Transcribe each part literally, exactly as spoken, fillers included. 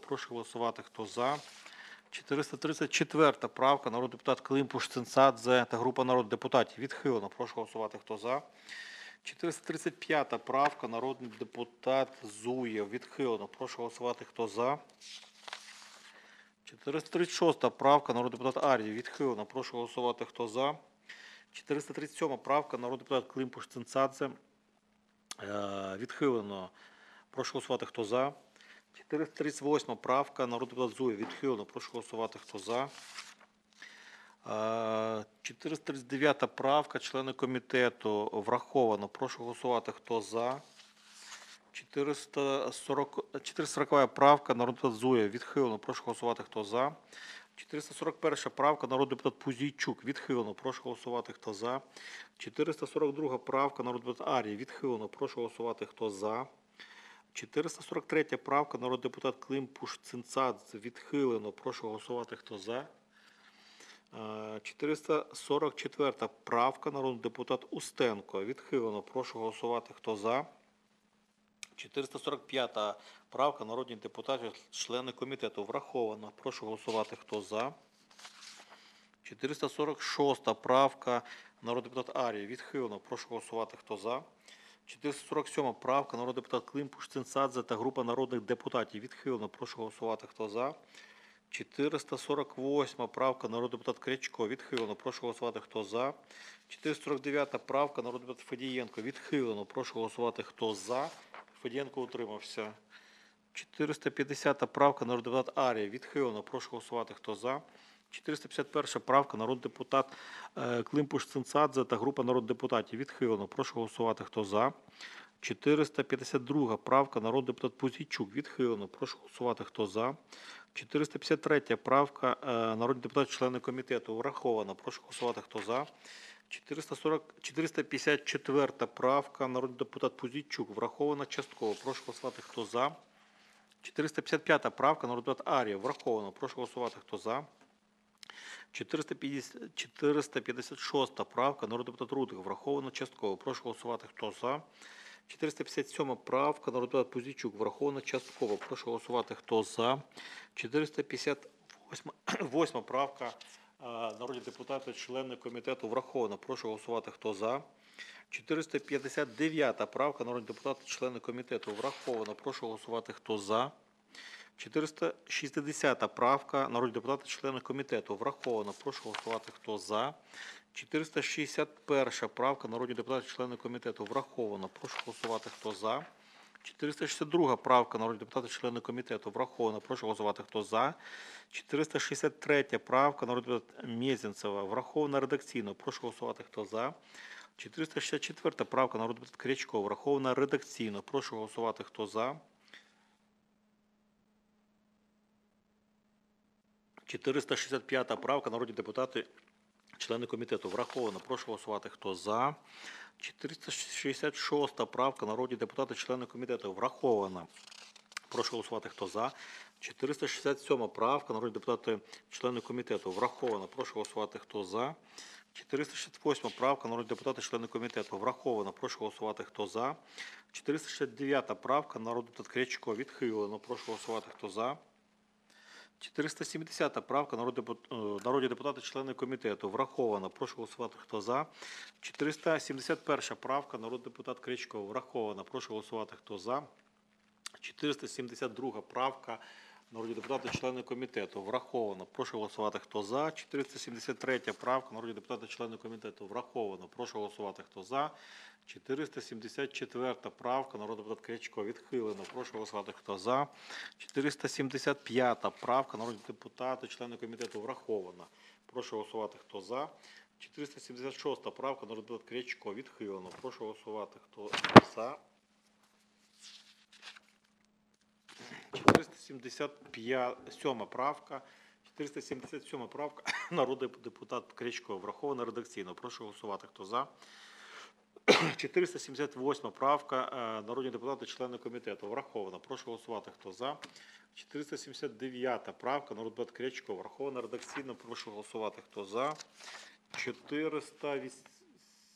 Прошу голосувати, хто за. чотириста тридцять четверта правка, народний депутат Климпуш-Цинцадзе та група народних депутатів. Відхилено. Прошу голосувати, хто за. чотириста тридцять п'ята правка, народний депутат Зуєв. Відхилено. Прошу голосувати, хто за. чотириста тридцять шоста правка, народний депутат Ар'єв. Відхилено. Прошу голосувати, хто за. чотириста тридцять сьома правка, народний депутат Климпуш-Цинцадзе. Відхилено. Прошу голосувати, хто за. чотириста тридцять восьма правка, народний депутат Зуєв. Відхилено. Прошу голосувати, хто за. чотириста тридцять дев'ята правка, члени комітету. Враховано. Прошу голосувати, хто за. чотириста сорока правка, народний депутат Зуєв. Відхилено. Прошу голосувати, хто за. чотириста сорок перша правка, народний депутат Пузійчук. Відхилено. Прошу голосувати, хто за. чотириста сорок друга правка, народний депутат Ар'єв. Відхилено. Прошу голосувати, хто за. чотириста сорок третя правка, народний депутат Климпуш-Цинцадзе. Відхилено. Прошу голосувати, хто за. чотириста сорок четверта правка, народний депутат Устенко. Відхилено. Прошу голосувати, хто за. чотириста сорок п'ята правка, народні депутати, члени комітету. Враховано. Прошу голосувати, хто за. чотириста сорок шоста правка, народний депутат Ар'єв. Відхилено. Прошу голосувати, хто за. чотириста сорок сьома правка, народний депутат Климпуш-Цинцадзе та група народних депутатів. Відхилено. Прошу голосувати, хто за. чотириста сорок восьма правка, народний депутат Крячко. Відхилено. Прошу голосувати, хто за. чотириста сорок дев'ята правка, народний депутат Федієнко. Відхилено. Прошу голосувати, хто за. Федієнко утримався. чотириста п'ятдесята правка, народний депутат Ар'єв. Відхилено. Прошу голосувати, хто за. чотириста п'ятдесят перша правка, народний депутат Климпуш-Цинцадзе та група народних депутатів. Відхилено. Прошу голосувати, хто за. чотириста п'ятдесят друга правка, народний депутат Пузійчук. Відхилено. Прошу голосувати, хто за. чотириста п'ятдесят третя правка, народні депутати, члени комітету. Враховано. Прошу голосувати, хто за. чотириста п'ятдесят четверта правка, народний депутат Пузійчук. Врахована частково. Прошу голосувати, хто за. чотириста п'ятдесят п'ята правка, народний депутат Ар'єв. Враховано. Прошу голосувати, хто за. чотириста п'ятдесят шоста правка, народний депутат Рудик. Враховано частково. Прошу голосувати, хто за. чотириста п'ятдесят сьома правка, народний депутат Пузійчук. Враховано частково. Прошу голосувати, хто за. чотириста п'ятдесят восьма правка, народні депутати, члени комітету. Враховано. Прошу голосувати, хто за. чотириста п'ятдесят дев'ята правка, народні депутати, члени комітету. Враховано. Прошу голосувати, хто за. чотириста шістдесята правка, народні депутати, члени комітету. Враховано. Прошу голосувати, хто за. чотириста шістдесят перша правка, народні депутати, члени комітету. Враховано. Прошу голосувати, хто за. чотириста шістдесят друга правка, народні депутати, члени комітету. Враховано. Прошу голосувати, хто за. чотириста шістдесят третя правка, народний депутат Мезенцева. Враховано редакційно. Прошу голосувати, хто за. чотириста шістдесят четверта правка, народний депутат Крячко. Враховано редакційно. Прошу голосувати, хто за. чотириста шістдесят п'ята правка, народні депутати, члени комітету. Враховано. Прошу голосувати, хто за. чотириста шістдесят шоста правка, народні депутати, члени комітету. Враховано. Прошу голосувати, хто за. чотириста шістдесят сьома правка, народні депутати, члени комітету. Враховано. Прошу голосувати, хто за. чотириста шістдесят восьма правка, народні депутати, члени комітету. Враховано. Прошу голосувати, хто за. чотириста шістдесят дев'ята правка, народний депутат Крячко. Відхилено. Прошу голосувати, хто за. чотириста сімдесята правка, народні депутати, члени комітету. Враховано. Прошу голосувати, хто за. чотириста сімдесят перша правка, народний депутат Крячко. Враховано. Прошу голосувати, хто за. чотириста сімдесят друга правка, народні депутати, члени комітету. Враховано. Прошу голосувати, хто за. чотириста сімдесят третя правка, народні депутати, члени комітету. Враховано. Прошу голосувати, хто за. чотириста сімдесят четверта правка, народний депутат Крячко. Відхилено. Прошу голосувати, хто за. чотириста сімдесят п'ята правка, народні депутати, члени комітету. Враховано. Прошу голосувати, хто за. чотириста сімдесят шоста правка, народний депутат Крячко. Відхилено. Прошу голосувати, хто за. чотириста сімдесят сьома правка, чотириста сімдесят сьома правка, народний депутат Крячко. Враховано редакційно. Прошу голосувати, хто за. чотириста сімдесят восьма правка, народні депутати, члени комітету. Враховано. Прошу голосувати, хто за. чотириста сімдесят дев'ята правка, народний депутат Крячко. Враховано редакційно. Прошу голосувати, хто за. чотириста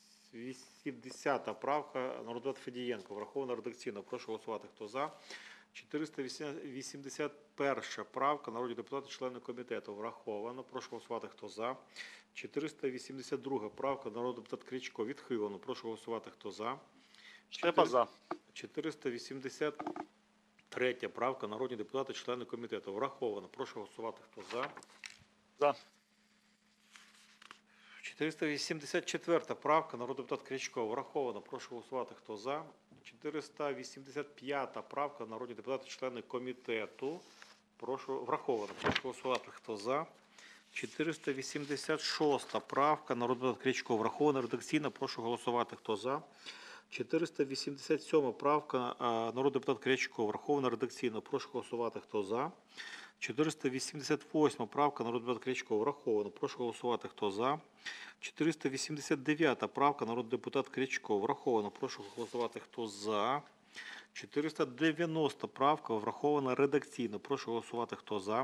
вісімдесята правка, народний депутат Федієнко. Враховано редакційно. Прошу голосувати, хто за. чотириста вісімдесят перша правка, народні депутати, члени комітету, враховано. Прошу голосувати, хто за. чотириста вісімдесят друга правка, народний депутат Крячко, відхилено. Прошу голосувати, хто за. Штепа за. чотириста вісімдесят третя правка, народні депутати, члени комітету, враховано. Прошу голосувати, хто за. За. чотириста вісімдесят четверта правка, народний депутат Крячко, враховано. Прошу голосувати, хто за. чотириста вісімдесят п'ята правка, народні депутати, члени комітету, прошу, враховано. Прошу голосувати, хто за. чотириста вісімдесят шоста правка, народний депутат Крячко, врахована редакційно. Прошу голосувати, хто за. чотириста вісімдесят сьома правка, народний депутат Крячко, врахована редакційно. Прошу голосувати, хто за. чотириста вісімдесят восьма правка, народний депутат Крячко, враховано. Прошу голосувати, хто за. чотириста вісімдесят дев'ята правка, народний депутат Крячко, враховано. Прошу голосувати, хто за. чотириста дев'яноста правка, врахована редакційно. Прошу голосувати, хто за.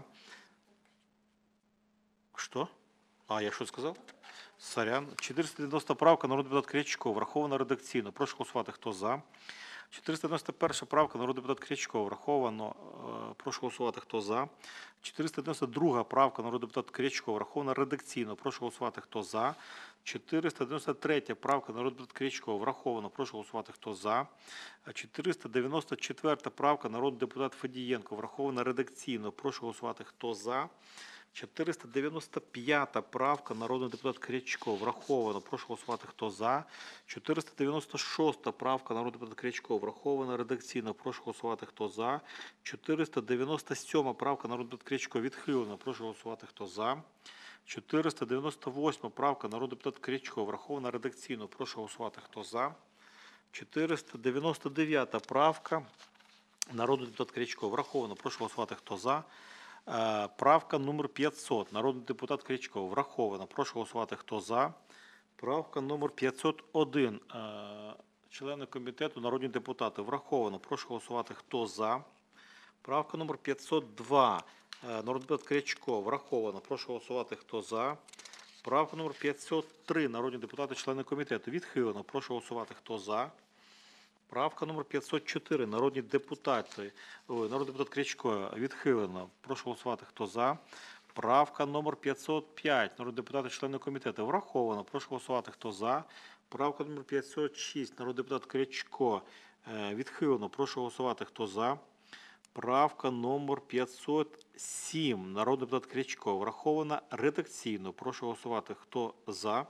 Що? А, я що сказав? Сорян. чотириста дев'яноста правка, народний депутат Крячко, врахована редакційно. Прошу голосувати, хто за. чотириста дев'яносто перша правка, народний депутат Крячко, враховано. Прошу голосувати, хто за. чотириста дев'яносто друга правка, народний депутат Крячко, врахована редакційно. Прошу голосувати, хто за. чотириста дев'яносто третя правка, народний депутат Крячко, враховано. Прошу голосувати, хто за. чотириста дев'яносто четверта правка, народний депутат Федієнко, врахована редакційно. Прошу голосувати, хто за. чотириста дев'яносто п'ята правка, народний депутат Крячко, враховано. Прошу голосувати, хто за. чотириста дев'яносто шоста правка, народний депутат Крячко, врахована редакційно. Прошу голосувати, хто за. чотириста дев'яносто сьома правка, народний депутат Крячко, відхилено. Прошу голосувати, хто за. чотириста дев'яносто восьма правка, народний депутат Крячко, врахована редакційно. Прошу голосувати, хто за. чотириста дев'яносто дев'ята правка, народний депутат Крячко, враховано. Прошу голосувати, хто за. Правка номер п'ятсот, народний депутат Крячко, враховано. Прошу голосувати, хто за. Правка номер п'ятсот один, члени комітету, народні депутати, враховано. Прошу голосувати, хто за. Правка номер п'ятсот два, народний депутат Крячко, враховано. Прошу голосувати, хто за. Правка номер п'ятсот три, народні депутати, члени комітету, відхилено. Прошу голосувати, хто за. Правка номер п'ятсот чотири, народні депутати, ой, народний депутат Крячко, відхилено. Прошу голосувати, хто за. Правка номер п'ятсот п'ять, народні депутати, члени комітету, враховано. Прошу голосувати, хто за. Правка номер п'ятсот шість, народний депутат Крячко, відхилено. Прошу голосувати, хто за. Правка номер п'ятсот сім, народний депутат Крячко, врахована редакційно. Прошу голосувати, хто за.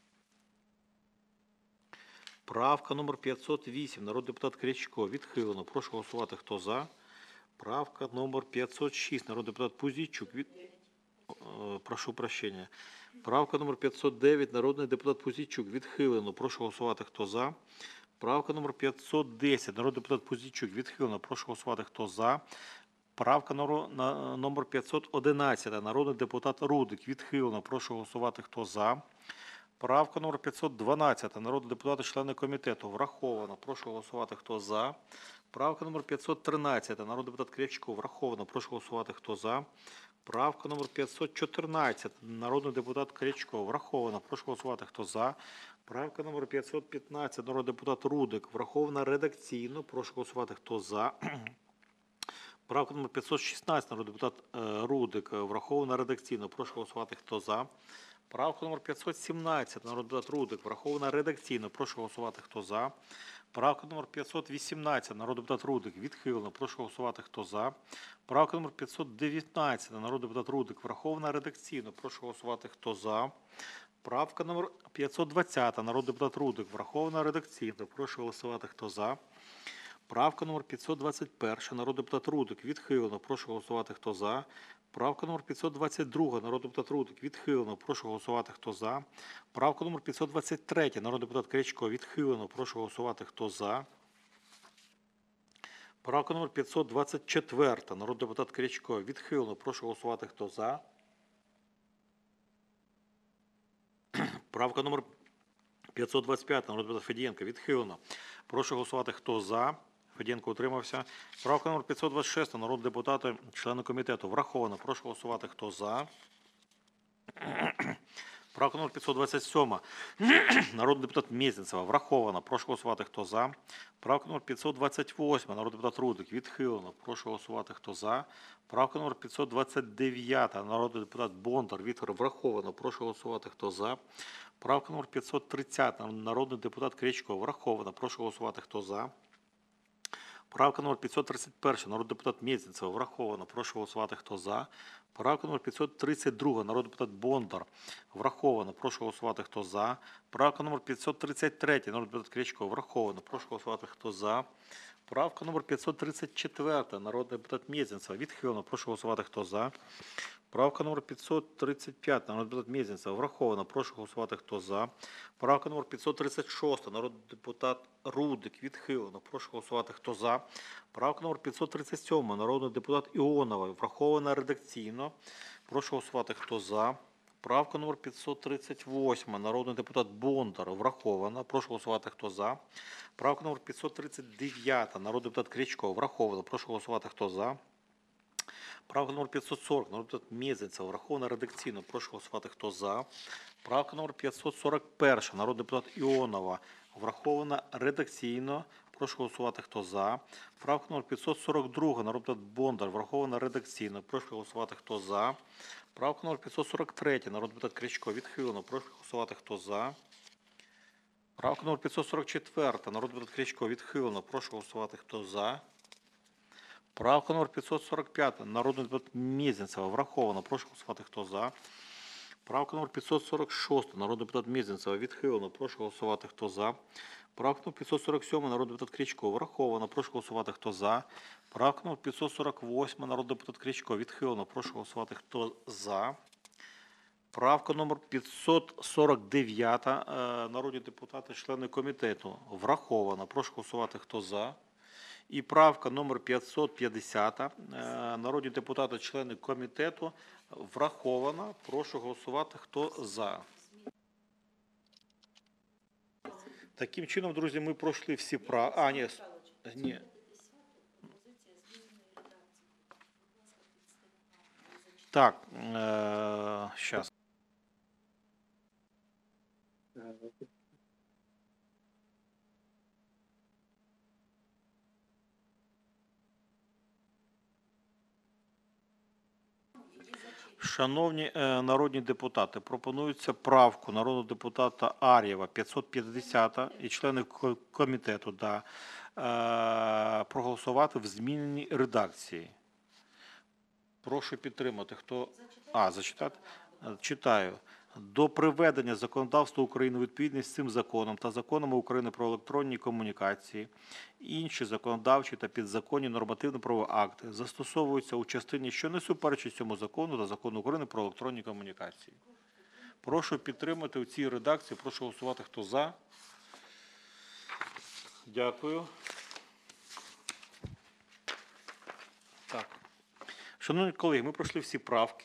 Правка номер п'ятсот вісім, народний депутат Крячко, відхилено. Прошу голосувати, хто за. Правка номер п'ятсот шість, народний депутат Пузійчук, від... прошу прощення. Правка номер п'ятсот дев'ять, народний депутат Пузійчук, відхилено. Прошу голосувати, хто за. Правка номер п'ятсот десять, народний депутат Пузійчук, відхилено. Прошу голосувати, хто за. Правка номер п'ятсот одинадцять, народний депутат Рудик, відхилено. Прошу голосувати, хто за. Правка номер п'ятсот дванадцять, народні депутати, члени комітету, враховано. Прошу голосувати, хто за. Правка номер п'ятсот тринадцять, народний депутат Крячко, враховано. Прошу голосувати, хто за. Правка номер п'ятсот чотирнадцять, народний депутат Крячко, враховано. Прошу голосувати, хто за. Правка номер п'ятсот п'ятнадцять, народний депутат Рудик, врахована редакційно. Прошу голосувати, хто за. Правка номер п'ятсот шістнадцять, народний депутат Рудик, врахована редакційно. Прошу голосувати, хто за. Правка номер п'ятсот сімнадцять, народний депутат Рудик, врахована редакційно. Прошу голосувати, хто за. Правка номер п'ятсот вісімнадцять, народний депутат Рудик, відхилено. Прошу голосувати, хто за. Правка номер п'ятсот дев'ятнадцять, народний депутат Рудик, врахована редакційно. Прошу голосувати, хто за. Правка номер п'ятсот двадцять, народний депутат Рудик, врахована редакційно. Прошу голосувати, хто за. Правка номер п'ятсот двадцять перша, народний депутат Рудик, відхилено. Прошу голосувати, хто за. Правка номер п'ятсот двадцять друга, народний депутат Рудик, відхилено. Прошу голосувати, хто за. Правка номер п'ятсот двадцять третя, народний депутат Крячко, відхилено. Прошу голосувати, хто за. Правка номер п'ятсот двадцять четверта, народний депутат Крячко, відхилено. Прошу голосувати, хто за. Правка номер п'ятсот двадцять п'ять, народний депутат Федієнко, відхилено. Прошу голосувати, хто за. Федієнко утримався. Правка номер п'ятсот двадцять шість, народні депутати, члени комітету, враховано. Прошу голосувати, хто за. Правка номер п'ятсот двадцять сім. Народний депутат Мезенцева. Врахована. Прошу голосувати, хто за. Правка номер п'ятсот двадцять вісім. Народний депутат Рудик. Відхилено. Прошу голосувати, хто за. Правка номер п'ятсот двадцять дев'ять. Народний депутат Бондар. Віктор. Враховано. Прошу голосувати, хто за. Правка номер п'ятсот тридцять. Народний депутат Крячко. Враховано. Прошу голосувати, хто за. Правка номер п'ятсот тридцять один. Народний депутат Мезенцева. Враховано. Прошу голосувати, хто за. Правка номер п'ятсот тридцять два. Народний депутат Бондар. Враховано. Прошу голосувати, хто за. Правка номер п'ятсот тридцять три. Народний депутат Крячко. Враховано. Прошу голосувати, хто за. Правка номер п'ятсот тридцять чотири. Народний депутат Мезенцева. Відхилено. Прошу голосувати, хто за. Правка номер п'ятсот тридцять п'ять. Народний депутат Мезенцева. Враховано. Прошу голосувати, хто за. Правка номер п'ятсот тридцять шість. Народний депутат Рудик. Відхилено. Прошу голосувати, хто за. Правка номер п'ятсот тридцять сім. Народний депутат Іонова. Врахована редакційно. Прошу голосувати, хто за. Правка номер п'ятсот тридцять вісім. Народний депутат Бондар. Врахована. Прошу голосувати, хто за. Правка номер п'ятсот тридцять дев'ять. Народний депутат Крячко. Врахована. Прошу голосувати, хто за. Правка номер п'ятсот сорок. Народний депутат Мезенцева. Врахована редакційно. Прошу голосувати, хто за. Правка номер п'ятсот сорок один. Народний депутат Іонова. Врахована редакційно. Прошу голосувати, хто за. Правка номер п'ятсот сорок два. Народний депутат Бондар. Врахована редакційно. Прошу голосувати, хто за. Правка номер п'ятсот сорок три. Народний депутат Крячко. Відхилено. Прошу голосувати, хто за. Правка номер п'ятсот сорок чотири. Народний депутат Крячко. Відхилено. Прошу голосувати, хто за. Правка номер п'ятсот сорок п'ять. Народний депутат Мезенцева. Враховано. Прошу голосувати, хто за. Правка номер п'ятсот сорок шість. Народний депутат Мезенцева. Відхилено. Прошу голосувати, хто за. Правка номер п'ятсот сорок сім. Народний депутат Крячко. Враховано. Прошу голосувати, хто за. Правка номер п'ятсот сорок вісім. Народний депутат Крячко. Відхилено. Прошу голосувати, хто за. Правка номер п'ятсот сорок дев'ять. Народні депутати, члени комітету. Враховано. Прошу голосувати, хто за. І правка номер п'ятсот п'ятдесят. Народні депутати, члени комітету. Врахована. Прошу голосувати, хто за. Таким чином, друзі, ми пройшли всі права. А, ні. Ні. Так, зараз. Шановні е, народні депутати, пропонується правку народного депутата Ар'єва п'ятсот п'ятдесят і члени ко- комітету да, е, проголосувати в зміненій редакції. Прошу підтримати. Хто? А, зачитати? Е, Читаю. До приведення законодавства України у відповідність з цим законом та законами України про електронні комунікації, інші законодавчі та підзаконні нормативно-правові акти застосовуються у частині, що не суперечить цьому закону та закону України про електронні комунікації. Прошу підтримати у цій редакції. Прошу голосувати, хто за. Дякую. Так. Шановні колеги, ми пройшли всі правки.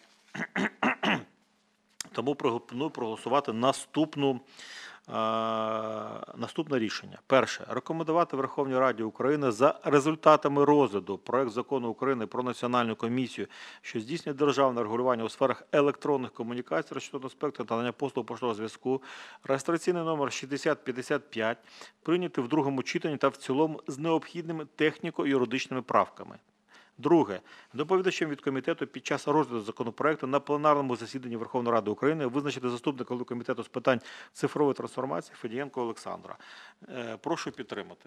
Тому пропоную проголосувати наступну, е, наступне рішення. Перше. Рекомендувати Верховній Раді України за результатами розгляду проект Закону України про Національну комісію, що здійснює державне регулювання у сферах електронних комунікацій, розчетного спектру та надання послуг поштового зв'язку, реєстраційний номер шістдесят п'ятдесят п'ять, прийняти в другому читанні та в цілому з необхідними техніко-юридичними правками. Друге. Доповідачем від комітету під час розгляду законопроекту на пленарному засіданні Верховної Ради України визначити заступника голови комітету з питань цифрової трансформації Федієнко Олександра. Е, Прошу підтримати.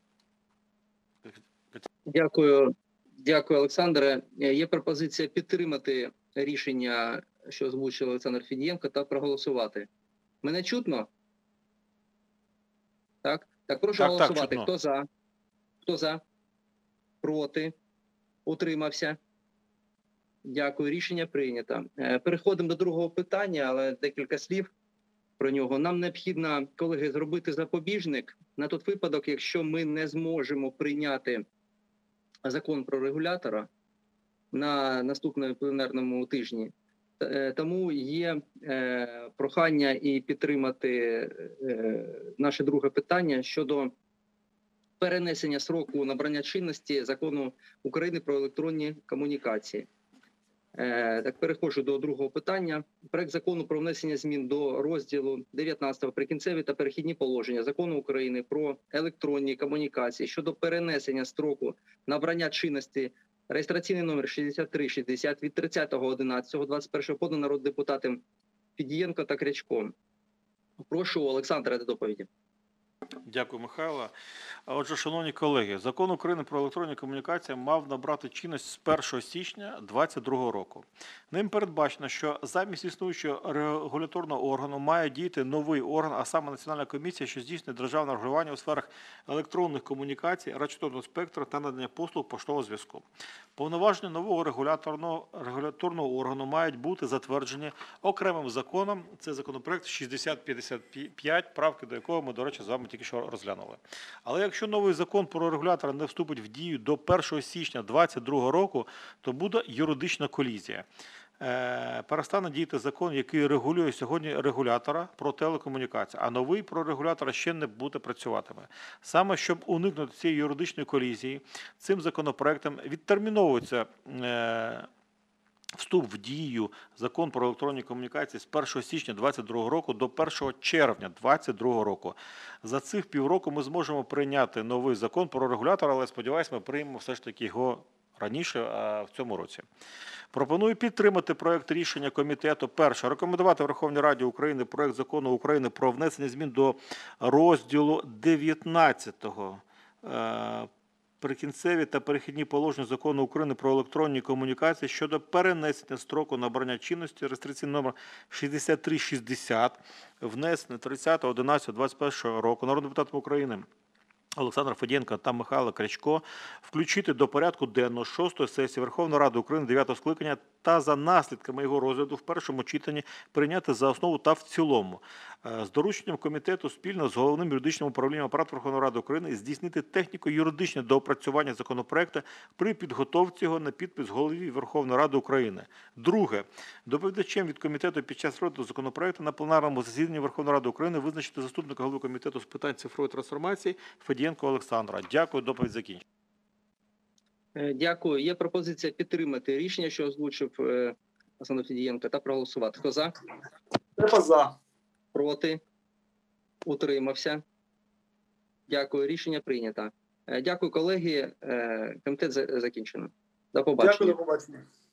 Дякую, дякую, Олександре. Е, Є пропозиція підтримати рішення, що озвучив Олександр Федієнко, та проголосувати. Мене чутно? Так? Так, прошу Так, так, голосувати. чутно. Хто за? Хто за? Проти? Утримався? Дякую, рішення прийнято. Е, Переходимо до другого питання, але декілька слів про нього. Нам необхідно, колеги, зробити запобіжник на той випадок, якщо ми не зможемо прийняти закон про регулятора на наступному пленарному тижні. Е, Тому є е, прохання і підтримати е, наше друге питання щодо перенесення сроку набрання чинності Закону України про електронні комунікації. Е, Так, переходжу до другого питання. Проект закону про внесення змін до розділу дев'ятнадцятого «Прикінцеві та перехідні положення» Закону України про електронні комунікації щодо перенесення строку набрання чинності реєстраційний номер шістдесят три шістдесят від тридцятого одинадцятого двадцять першого подано народним депутатом Федієнко та Крячком. Прошу Олександра до доповіді. Дякую, Михайло. А Отже, шановні колеги, Закон України про електронні комунікації мав набрати чинність з першого січня двадцять другого року. Ним передбачено, що замість існуючого регуляторного органу має діяти новий орган, а саме Національна комісія, що здійснює державне регулювання у сферах електронних комунікацій, радіочастотного спектру та надання послуг поштового зв'язку. Повноваження нового регуляторного, регуляторного органу мають бути затверджені окремим законом. Це законопроект шістдесят п'ятдесят п'ять, правки до якого ми, до речі, з вами тільки що розглянули. Але якщо новий закон про регулятора не вступить в дію до першого січня двадцять другого року, то буде юридична колізія. Е, перестане діяти закон, який регулює сьогодні регулятора про телекомунікації, а новий про регулятора ще не буде працюватиме. Саме щоб уникнути цієї юридичної колізії, цим законопроектом відтерміновується е, вступ в дію Закон про електронні комунікації з першого січня двадцять другого року до першого червня двадцять другого року. За цих півроку ми зможемо прийняти новий закон про регулятора, але, сподіваюся, ми приймемо все ж таки його раніше, а в цьому році. Пропоную підтримати проект рішення комітету. Перше. Рекомендувати Верховній Раді України проект закону України про внесення змін до розділу дев'ятнадцятого «Прикінцеві та перехідні положення Закону України про електронні комунікації» щодо перенесення строку набрання чинності реєстраційний номер шістдесят три шістдесят, внесений тридцятого одинадцятого двадцять першого року народним депутатом України Олександра Федієнка та Михайла Крячко включити до порядку денного шостої сесії Верховної Ради України дев'ятого скликання та за наслідками його розгляду в першому читанні прийняти за основу та в цілому. З дорученням комітету спільно з Головним юридичним управлінням Апарату Верховної Ради України здійснити техніко-юридичне доопрацювання законопроекту при підготовці його на підпис Голові Верховної Ради України. Друге. Доповідачем від комітету під час розгляду законопроекту на пленарному засіданні Верховної Ради України визначити заступника голови комітету з питань цифрової трансформації Федієнко Олександра. Дякую, доповідь закінчена. Дякую. Є пропозиція підтримати рішення, що озвучив Олександр Федієнко, та проголосувати. Хто за? Штепа за. Проти? Утримався? Дякую. Рішення прийнято. Дякую, колеги. Комітет закінчено. До побачення. Дякую, до побачення.